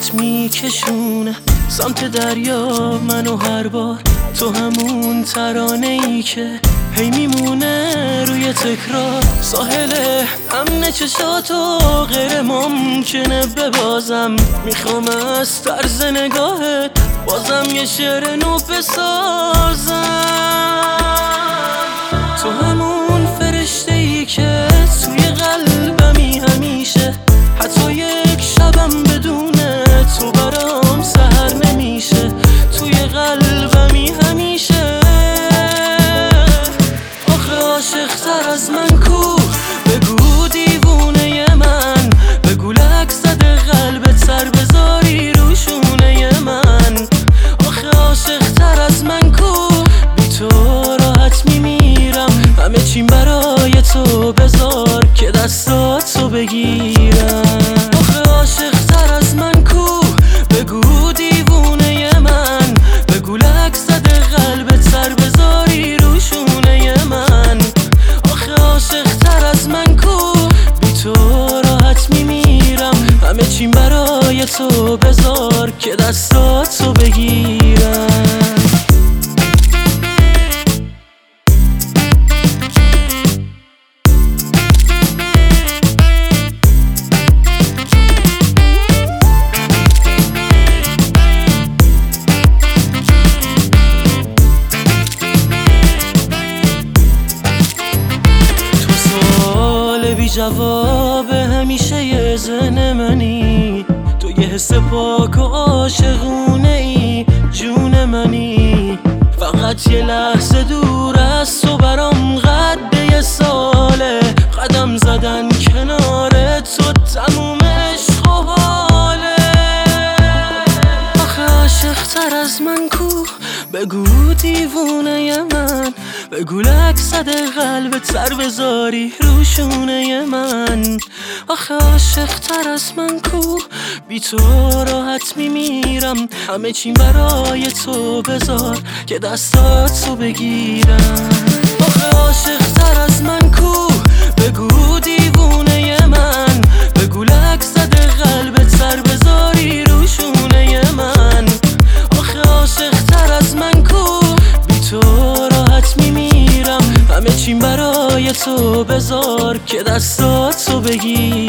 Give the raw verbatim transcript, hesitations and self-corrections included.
راهت میکشونه سمت دریا، منو هر بار تو همون ترانه ای که هی میمونه روی تکرار. ساحل امن چشاتو غیر ممکنه ببازم، میخوام از طرز نگاهت بازم یه شعر نو بسازم. تو همون فرشته ای که توی قلبمی همیشه، حتی یک شبم بدون تو برام سحر نمیشه. توی قلبمی همیشه. آخه عاشق تر از من کو؟ بگو دیوونه من، بگو لک زده قلبت سر بذاری رو شونه من. آخه عاشق تر از من کو؟ بی تو راحت میمیرم، همه چیم برای تو بذار که دستاتو بگیرم. آخه عاشق تر از من کو؟ بگو دیوونه من، بگو لک زده قلبت سر بذاری رو شونه من. آخه عاشق تر از من کو؟ بی تو راحت میمیرم، همه چیم برای تو بذار که دستاتو بگیرم. بی جواب همیشه یه ذهن منی، تو یه حس پاک و عاشقونه ای، جون منی. فقط یه لحظه دور از تو برام قد یه ساله، قدم زدن کنار تو تموم عشق و حاله. آخه عاشق تر از من کو؟ بگو دیوونه من، بگو لک زده قلبت سر بذاری رو شونه من. آخه عاشق تر از من کو؟ بی تو راحت میمیرم، همه چیم برای تو بذار که دستاتو بگیرم. آخه عاشق تر از من کو؟ بگو دیوونه من، بگو لک زده قلبت سر بذاری رو شونه من. آخه عاشق تر از من کو؟ بی تو راحت میمیرم، همه چیم برای تو بذار که دستاتو بگیر.